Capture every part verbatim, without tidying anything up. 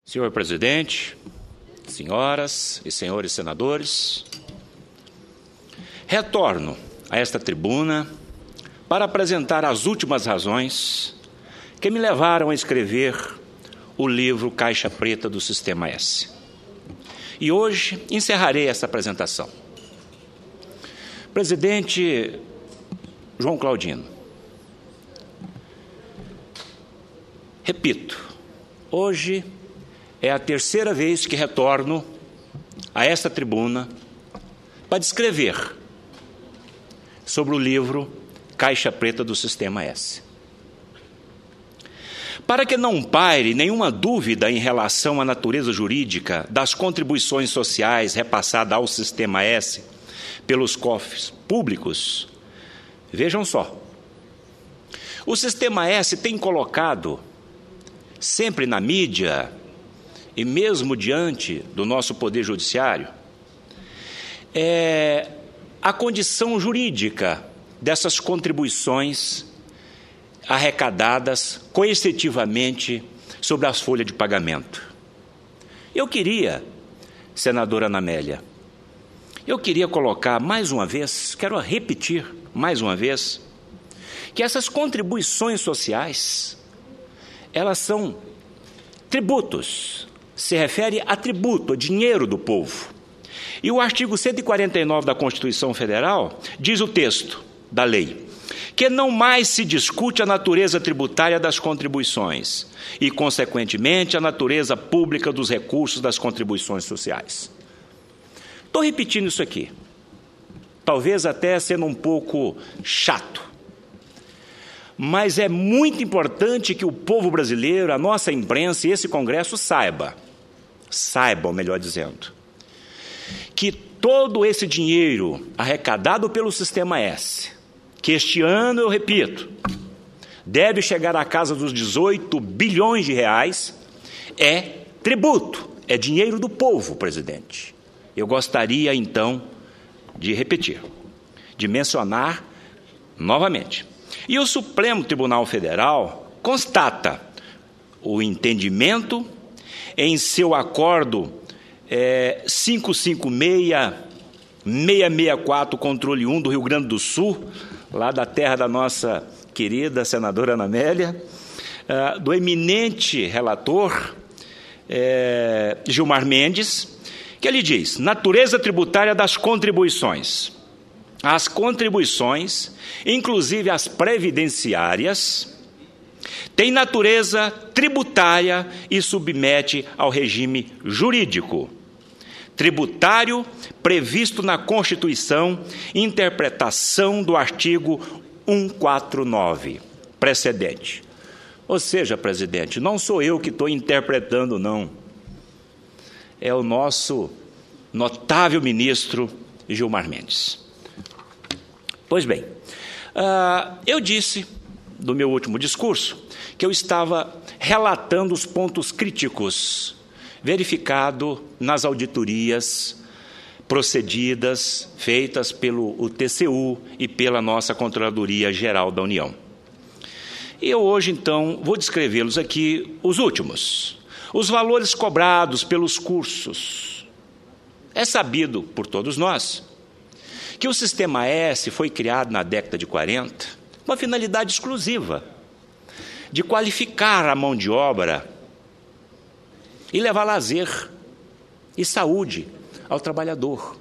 Senhor presidente, senhoras e senhores senadores, retorno a esta tribuna para apresentar as últimas razões que me levaram a escrever o livro Caixa Preta do Sistema S. E hoje encerrarei essa apresentação. Presidente João Claudino, repito, hoje é a terceira vez que retorno a esta tribuna para descrever sobre o livro Caixa Preta do Sistema S. Para que não paire nenhuma dúvida em relação à natureza jurídica das contribuições sociais repassadas ao Sistema S pelos cofres públicos, vejam só. O Sistema S tem colocado, sempre na mídia e mesmo diante do nosso Poder Judiciário, é, a condição jurídica dessas contribuições arrecadadas coercitivamente sobre as folhas de pagamento. Eu queria, senadora Ana Amélia, eu queria colocar mais uma vez, quero repetir mais uma vez, que essas contribuições sociais, elas são tributos, se refere a tributo, a dinheiro do povo. E o artigo cento e quarenta e nove da Constituição Federal diz o texto da lei, que não mais se discute a natureza tributária das contribuições e, consequentemente, a natureza pública dos recursos das contribuições sociais. Estou repetindo isso aqui, talvez até sendo um pouco chato, mas é muito importante que o povo brasileiro, a nossa imprensa e esse Congresso saiba, saibam, melhor dizendo, que todo esse dinheiro arrecadado pelo Sistema S, que este ano, eu repito, deve chegar à casa dos dezoito bilhões de reais, é tributo, é dinheiro do povo, presidente. Eu gostaria, então, de repetir, de mencionar novamente. E o Supremo Tribunal Federal constata o entendimento em seu acordo é, quinhentos e cinquenta e seis, seiscentos e sessenta e quatro, controle um do Rio Grande do Sul, lá da terra da nossa querida senadora Ana Amélia, uh, do eminente relator é, Gilmar Mendes, que ele diz: natureza tributária das contribuições. As contribuições, inclusive as previdenciárias, têm natureza tributária e submete ao regime jurídico tributário previsto na Constituição, interpretação do artigo cento e quarenta e nove, precedente. Ou seja, presidente, não sou eu que estou interpretando, não. É o nosso notável ministro Gilmar Mendes. Pois bem, uh, eu disse, no meu último discurso, que eu estava relatando os pontos críticos verificado nas auditorias procedidas, feitas pelo U T C U e pela nossa Controladoria Geral da União. E eu hoje, então, vou descrevê-los aqui os últimos. Os valores cobrados pelos cursos. É sabido por todos nós que o Sistema S foi criado na década de quarenta com a finalidade exclusiva de qualificar a mão de obra e levar lazer e saúde ao trabalhador.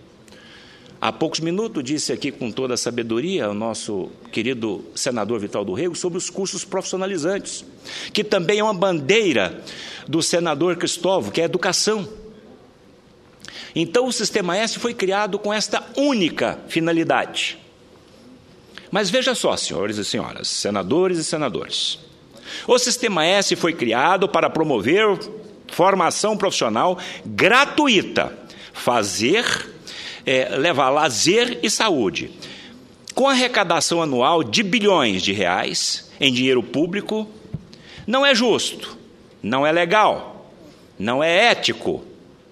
Há poucos minutos disse aqui com toda a sabedoria o nosso querido senador Vital do Rego sobre os cursos profissionalizantes, que também é uma bandeira do senador Cristóvão, que é a educação. Então o Sistema S foi criado com esta única finalidade. Mas veja só, senhores e senhoras, senadores e senadores, o Sistema S foi criado para promover formação profissional gratuita, fazer, é, levar lazer e saúde, com arrecadação anual de bilhões de reais em dinheiro público. Não é justo, não é legal, não é ético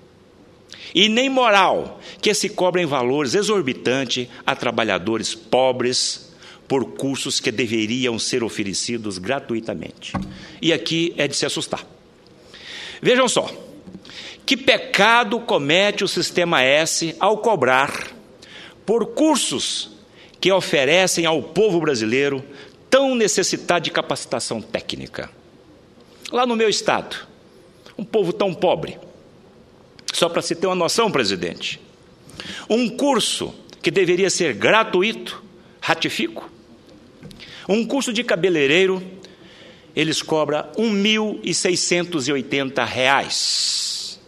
e nem moral que se cobrem valores exorbitantes a trabalhadores pobres por cursos que deveriam ser oferecidos gratuitamente. E aqui é de se assustar. Vejam só, que pecado comete o Sistema S ao cobrar por cursos que oferecem ao povo brasileiro tão necessitado de capacitação técnica. Lá no meu estado, um povo tão pobre, só para se ter uma noção, presidente, um curso que deveria ser gratuito, ratifico, um curso de cabeleireiro, eles cobram um mil e seiscentos e oitenta reais.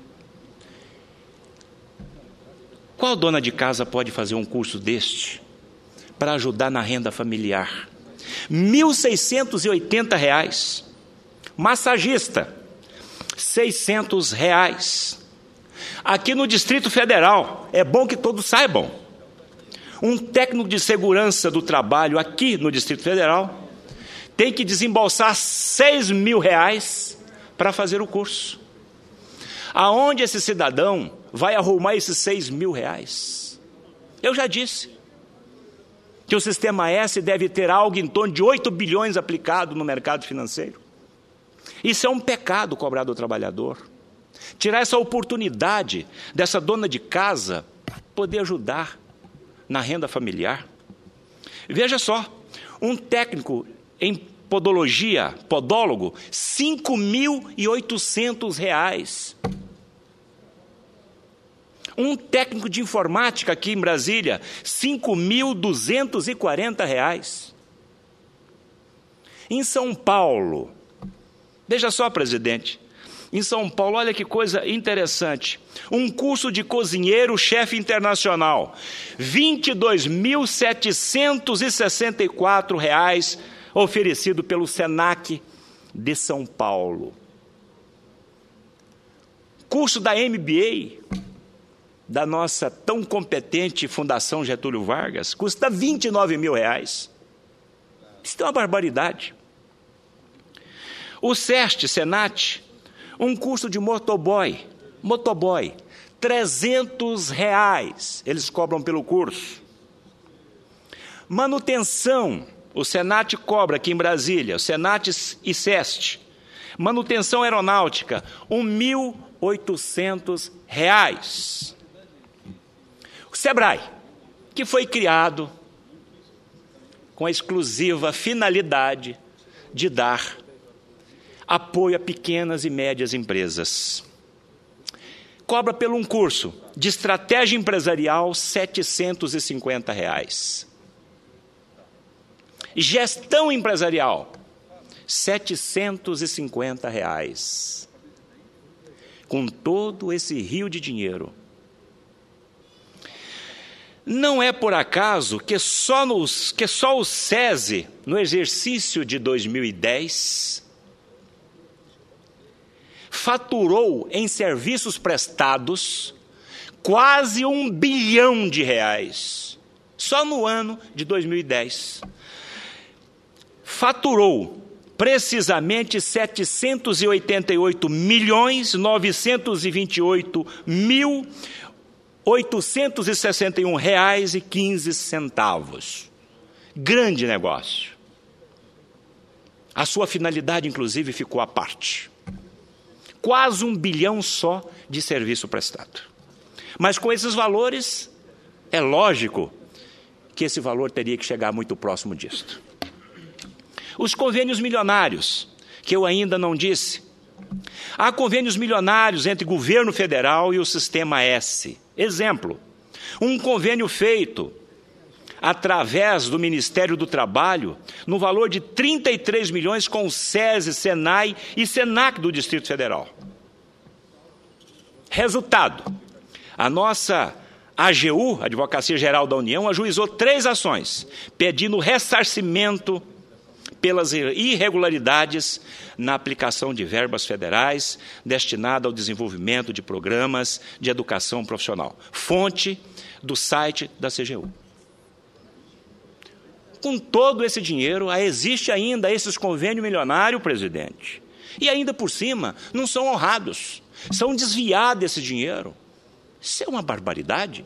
Qual dona de casa pode fazer um curso deste para ajudar na renda familiar? mil seiscentos e oitenta reais. Massagista, seiscentos reais. Aqui no Distrito Federal, é bom que todos saibam, um técnico de segurança do trabalho aqui no Distrito Federal tem que desembolsar seis mil reais para fazer o curso. Aonde esse cidadão vai arrumar esses seis mil reais? Eu já disse que o Sistema S deve ter algo em torno de oito bilhões aplicado no mercado financeiro. Isso é um pecado cobrar do trabalhador. Tirar essa oportunidade dessa dona de casa poder ajudar na renda familiar. Veja só, um técnico em podologia, podólogo, cinco mil e oitocentos reais. Um técnico de informática aqui em Brasília, cinco mil duzentos e quarenta reais. Em São Paulo, veja só, presidente, em São Paulo, olha que coisa interessante, um curso de cozinheiro chefe internacional, vinte e dois mil setecentos e sessenta e quatro reais, oferecido pelo Senac de São Paulo. Curso da M B A, da nossa tão competente Fundação Getúlio Vargas, custa vinte e nove mil reais. Isso é uma barbaridade. O SEST, Senat, um curso de motoboy, motoboy, trezentos reais, eles cobram pelo curso. Manutenção, o Senat cobra aqui em Brasília, o Senat e SEST, manutenção aeronáutica, mil e oitocentos reais. O SEBRAE, que foi criado com a exclusiva finalidade de dar apoio a pequenas e médias empresas. Cobra pelo um curso de estratégia empresarial setecentos e cinquenta reais. Gestão empresarial, setecentos e cinquenta reais. Com todo esse rio de dinheiro. Não é por acaso que só, nos, que só o SESI, no exercício de dois mil e dez, faturou em serviços prestados quase um bilhão de reais. Só no ano de dois mil e dez. Faturou precisamente setecentos e oitenta e oito milhões novecentos e vinte e oito mil oitocentos e sessenta e um reais e quinze centavos. Grande negócio. A sua finalidade, inclusive, ficou à parte. Quase um bilhão só de serviço prestado. Mas com esses valores, é lógico que esse valor teria que chegar muito próximo disto. Os convênios milionários, que eu ainda não disse. Há convênios milionários entre governo federal e o Sistema S. Exemplo, um convênio feito através do Ministério do Trabalho, no valor de trinta e três milhões com o SESI, SENAI e SENAC do Distrito Federal. Resultado, a nossa A G U, Advocacia Geral da União, ajuizou três ações, pedindo ressarcimento pelas irregularidades na aplicação de verbas federais destinadas ao desenvolvimento de programas de educação profissional. Fonte do site da C G U. Com todo esse dinheiro, existe ainda esses convênios milionários, presidente. E ainda por cima, não são honrados. São desviados esse dinheiro. Isso é uma barbaridade.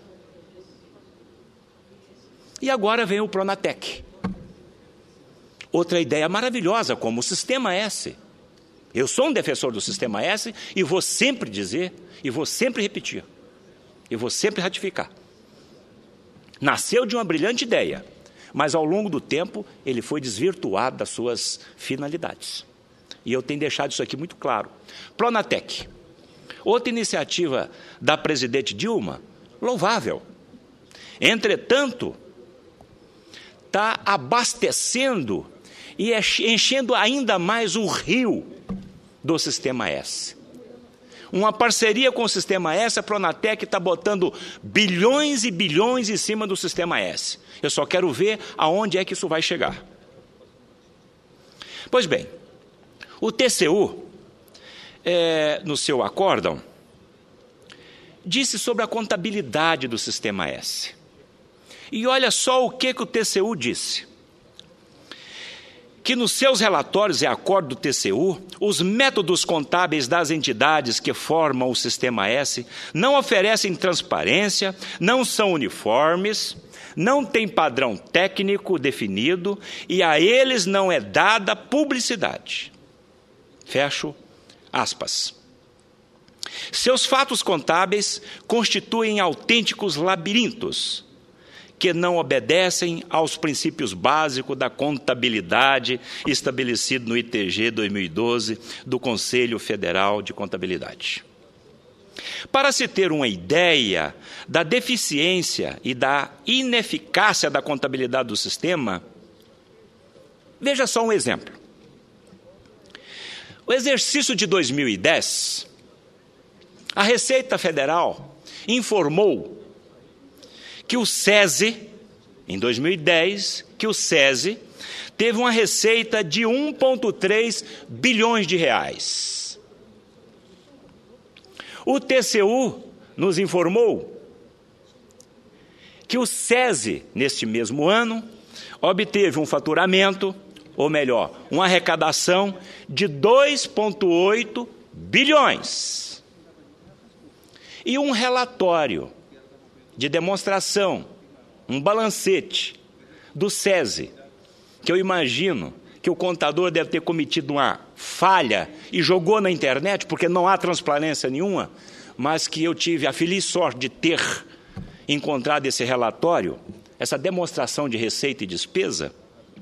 E agora vem o Pronatec. Outra ideia maravilhosa, como o Sistema S. Eu sou um defensor do Sistema S e vou sempre dizer, e vou sempre repetir, e vou sempre ratificar. Nasceu de uma brilhante ideia, mas ao longo do tempo ele foi desvirtuado das suas finalidades. E eu tenho deixado isso aqui muito claro. Pronatec, outra iniciativa da presidente Dilma, louvável. Entretanto, está abastecendo e enchendo ainda mais o rio do Sistema S. Uma parceria com o Sistema S, a Pronatec está botando bilhões e bilhões em cima do Sistema S. Eu só quero ver aonde é que isso vai chegar. Pois bem, o T C U, é, no seu acórdão, disse sobre a contabilidade do Sistema S. E olha só o que, que o T C U disse. Que nos seus relatórios e acordo do T C U, os métodos contábeis das entidades que formam o Sistema S não oferecem transparência, não são uniformes, não têm padrão técnico definido e a eles não é dada publicidade. Fecho aspas. Seus fatos contábeis constituem autênticos labirintos que não obedecem aos princípios básicos da contabilidade estabelecido no I T G dois mil e doze do Conselho Federal de Contabilidade. Para se ter uma ideia da deficiência e da ineficácia da contabilidade do sistema, veja só um exemplo. O exercício de dois mil e dez, a Receita Federal informou que o SESI, em dois mil e dez, que o SESI teve uma receita de um vírgula três bilhões de reais. O T C U nos informou que o SESI, neste mesmo ano, obteve um faturamento, ou melhor, uma arrecadação de dois vírgula oito bilhões. E um relatório de demonstração, um balancete do SESI, que eu imagino que o contador deve ter cometido uma falha e jogou na internet, porque não há transparência nenhuma, mas que eu tive a feliz sorte de ter encontrado esse relatório, essa demonstração de receita e despesa.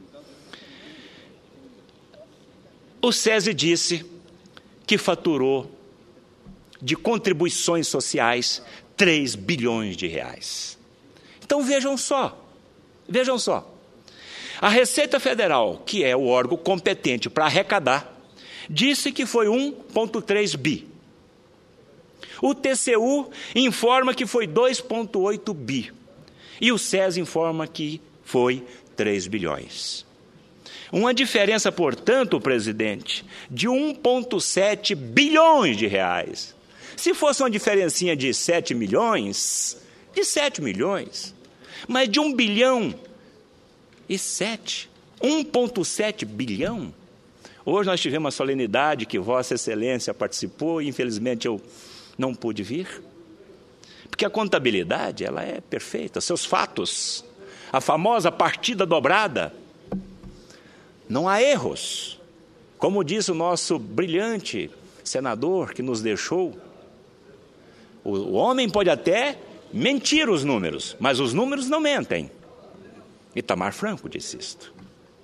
O SESI disse que faturou de contribuições sociais três bilhões de reais. Então vejam só, vejam só. A Receita Federal, que é o órgão competente para arrecadar, disse que foi um vírgula três bi. O T C U informa que foi dois vírgula oito bi. E o SESI informa que foi três bilhões. Uma diferença, portanto, presidente, de um vírgula sete bilhões de reais. Se fosse uma diferencinha de sete milhões, de sete milhões, mas de um bilhão e sete, um vírgula sete bilhão. Hoje nós tivemos uma solenidade que Vossa Excelência participou e infelizmente eu não pude vir, porque a contabilidade ela é perfeita, seus fatos, a famosa partida dobrada, não há erros. Como diz o nosso brilhante senador que nos deixou, o homem pode até mentir os números, mas os números não mentem. Itamar Franco disse isto.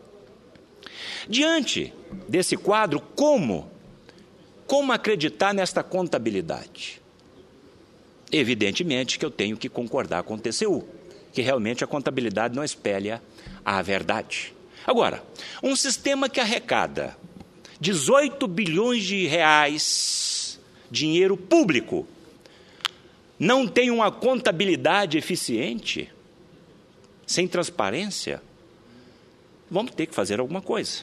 Diante desse quadro, como? Como acreditar nesta contabilidade? Evidentemente que eu tenho que concordar com o T C U, que realmente a contabilidade não espelha a verdade. Agora, um sistema que arrecada dezoito bilhões de reais, dinheiro público, não tem uma contabilidade eficiente, sem transparência, vamos ter que fazer alguma coisa.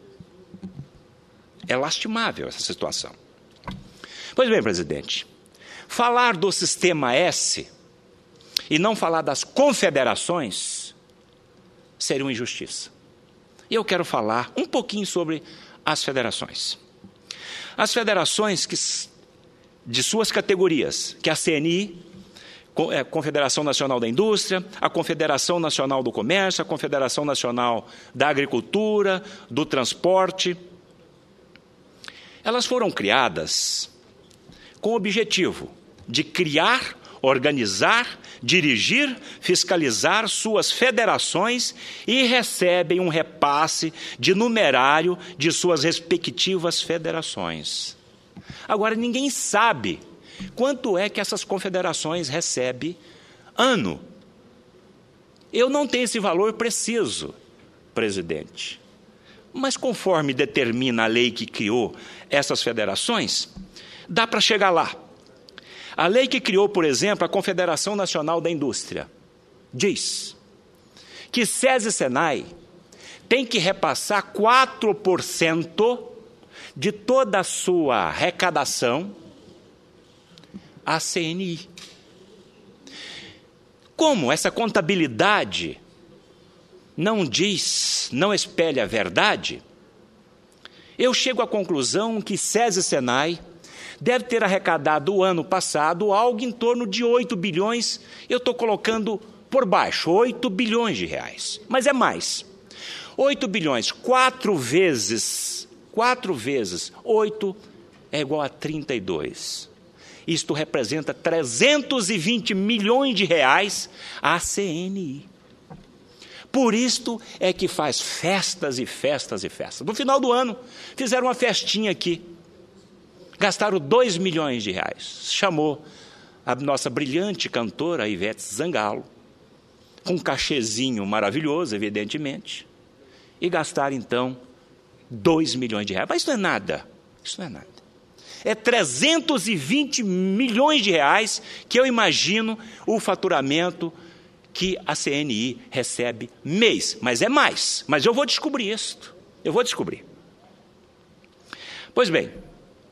É lastimável essa situação. Pois bem, presidente, falar do Sistema S e não falar das confederações seria uma injustiça. E eu quero falar um pouquinho sobre as federações. As federações que, de suas categorias, que a C N I, a Confederação Nacional da Indústria, a Confederação Nacional do Comércio, a Confederação Nacional da Agricultura, do Transporte, Elas foram criadas com o objetivo de criar, organizar, dirigir, fiscalizar suas federações e recebem um repasse de numerário de suas respectivas federações. Agora, ninguém sabe quanto é que essas confederações recebem ano. Eu não tenho esse valor preciso, presidente. Mas conforme determina a lei que criou essas federações, dá para chegar lá. A lei que criou, por exemplo, a Confederação Nacional da Indústria, diz que SESI e SENAI tem que repassar quatro por cento de toda a sua arrecadação à C N I. Como essa contabilidade não diz, não espelha a verdade, eu chego à conclusão que SESI e SENAI deve ter arrecadado o ano passado algo em torno de oito bilhões, eu estou colocando por baixo, oito bilhões de reais. Mas é mais. oito bilhões, quatro vezes, quatro vezes oito é igual a trinta e dois. Isto representa trezentos e vinte milhões de reais à C N I. Por isto é que faz festas e festas e festas. No final do ano, fizeram uma festinha aqui. Gastaram dois milhões de reais. Chamou a nossa brilhante cantora, Ivete Zangalo, com um cachezinho maravilhoso, evidentemente, e gastaram, então, dois milhões de reais. Mas isso não é nada. Isso não é nada. É trezentos e vinte milhões de reais que eu imagino o faturamento que a C N I recebe mês. Mas é mais. Mas eu vou descobrir isso. Eu vou descobrir. Pois bem,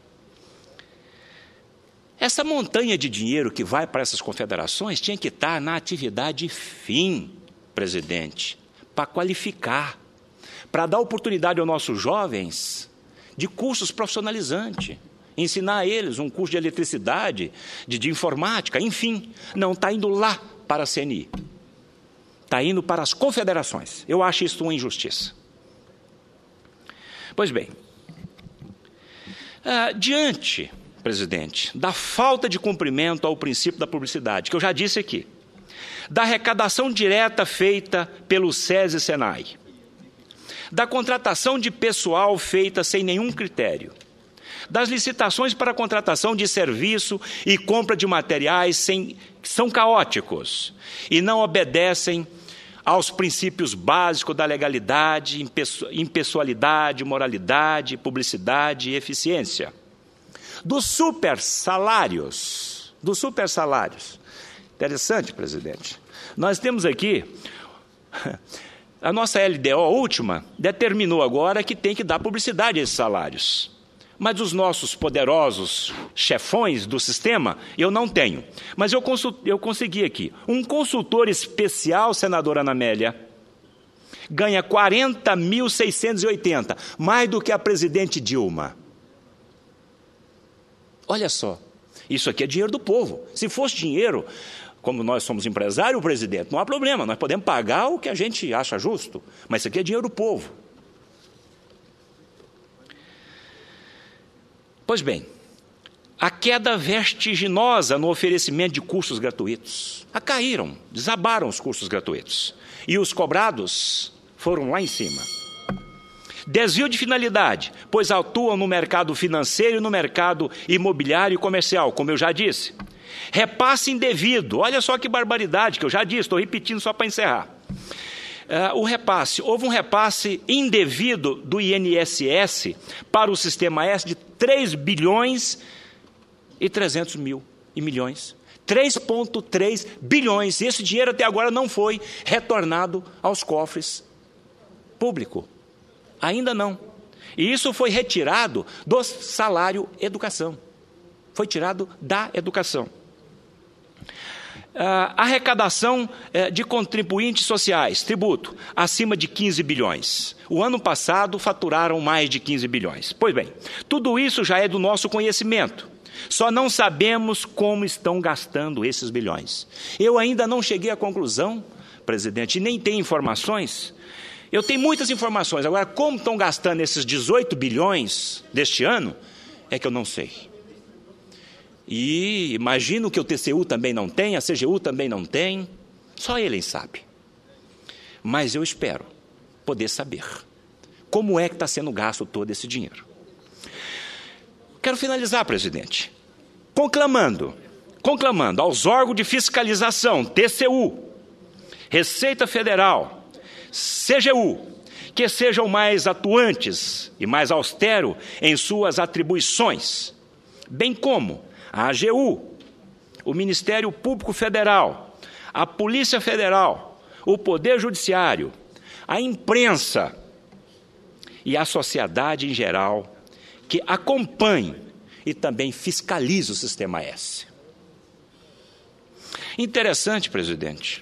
essa montanha de dinheiro que vai para essas confederações tinha que estar na atividade fim, presidente, para qualificar, para dar oportunidade aos nossos jovens de cursos profissionalizantes, ensinar a eles um curso de eletricidade, de, de informática, enfim, não está indo lá para a C N I, está indo para as confederações. Eu acho isso uma injustiça. Pois bem, ah, diante, presidente, da falta de cumprimento ao princípio da publicidade, que eu já disse aqui, da arrecadação direta feita pelo SESI e SENAI, da contratação de pessoal feita sem nenhum critério, das licitações para contratação de serviço e compra de materiais sem, que são caóticos e não obedecem aos princípios básicos da legalidade, impessoalidade, moralidade, publicidade e eficiência. Dos super salários, dos super salários. Interessante, presidente. Nós temos aqui, a nossa L D O última determinou agora que tem que dar publicidade a esses salários. Mas os nossos poderosos chefões do sistema, eu não tenho. Mas eu, consult, eu consegui aqui. Um consultor especial, senadora Ana Amélia, ganha quarenta mil seiscentos e oitenta, mais do que a presidente Dilma. Olha só, isso aqui é dinheiro do povo. Se fosse dinheiro, como nós somos empresários, presidente, não há problema, nós podemos pagar o que a gente acha justo. Mas isso aqui é dinheiro do povo. Pois bem, a queda vertiginosa no oferecimento de cursos gratuitos. Ah, caíram, desabaram os cursos gratuitos. E os cobrados foram lá em cima. Desvio de finalidade, pois atuam no mercado financeiro e no mercado imobiliário e comercial, como eu já disse. Repasse indevido, olha só que barbaridade, que eu já disse, estou repetindo só para encerrar. Uh, o repasse, houve um repasse indevido do I N S S para o Sistema S de três bilhões e trezentos mil e milhões. três vírgula três bilhões. Esse dinheiro até agora não foi retornado aos cofres públicos. Ainda não. E isso foi retirado do salário educação. Foi tirado da educação. Uh, arrecadação uh, de contribuintes sociais, tributo, acima de quinze bilhões. O ano passado faturaram mais de quinze bilhões. Pois bem, tudo isso já é do nosso conhecimento. Só não sabemos como estão gastando esses bilhões. Eu ainda não cheguei à conclusão, presidente, e nem tenho informações. Eu tenho muitas informações. Agora, como estão gastando esses dezoito bilhões deste ano, é que eu não sei. E imagino que o T C U também não tem, a C G U também não tem, só ele sabe. Mas eu espero poder saber como é que está sendo gasto todo esse dinheiro. Quero finalizar, presidente, conclamando, conclamando aos órgãos de fiscalização, T C U, Receita Federal, C G U, que sejam mais atuantes e mais austeros em suas atribuições, bem como a AGU, o Ministério Público Federal, a Polícia Federal, o Poder Judiciário, a imprensa e a sociedade em geral, que acompanhe e também fiscalize o Sistema S. Interessante, presidente.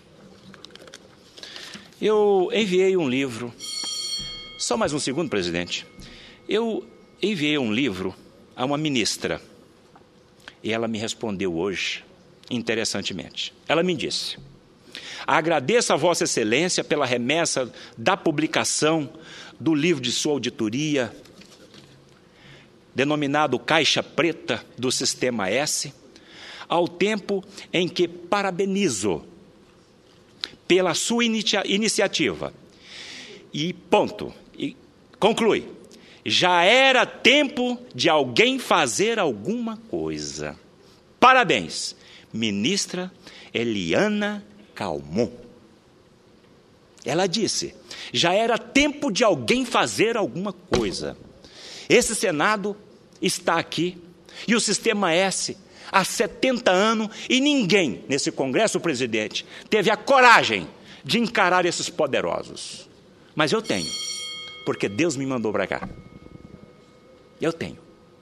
Eu enviei um livro, só mais um segundo, presidente. Eu enviei um livro a uma ministra e ela me respondeu hoje, interessantemente. Ela me disse: agradeço a Vossa Excelência pela remessa da publicação do livro de sua auditoria, denominado Caixa Preta do Sistema S, ao tempo em que parabenizo pela sua inicia- iniciativa. E ponto. E conclui. Já era tempo de alguém fazer alguma coisa. Parabéns, ministra Eliana Calmon. Ela disse, já era tempo de alguém fazer alguma coisa. Esse Senado está aqui, e o Sistema S há setenta anos, e ninguém nesse Congresso, presidente, teve a coragem de encarar esses poderosos. Mas eu tenho, porque Deus me mandou para cá. Eu tenho.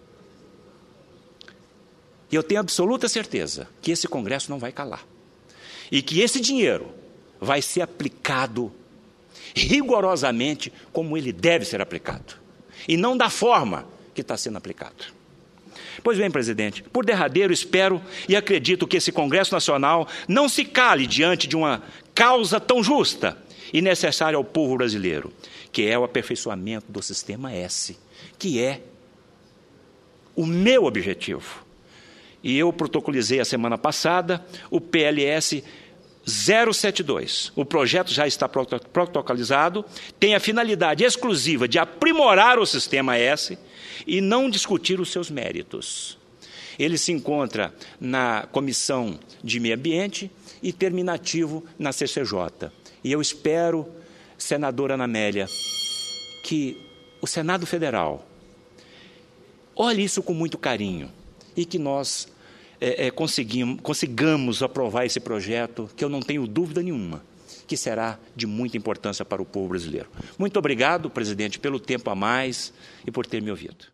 E eu tenho absoluta certeza que esse Congresso não vai calar. E que esse dinheiro vai ser aplicado rigorosamente como ele deve ser aplicado. E não da forma que está sendo aplicado. Pois bem, presidente, por derradeiro espero e acredito que esse Congresso Nacional não se cale diante de uma causa tão justa e necessária ao povo brasileiro, que é o aperfeiçoamento do Sistema S, que é o meu objetivo. E eu protocolizei a semana passada o P L S zero setenta e dois. O projeto já está protocolizado, tem a finalidade exclusiva de aprimorar o Sistema S e não discutir os seus méritos. Ele se encontra na Comissão de Meio Ambiente e terminativo na C C J. E eu espero, senadora Ana Amélia, que o Senado Federal olhe isso com muito carinho e que nós é, é, conseguimos, consigamos aprovar esse projeto, que eu não tenho dúvida nenhuma, que será de muita importância para o povo brasileiro. Muito obrigado, presidente, pelo tempo a mais e por ter me ouvido.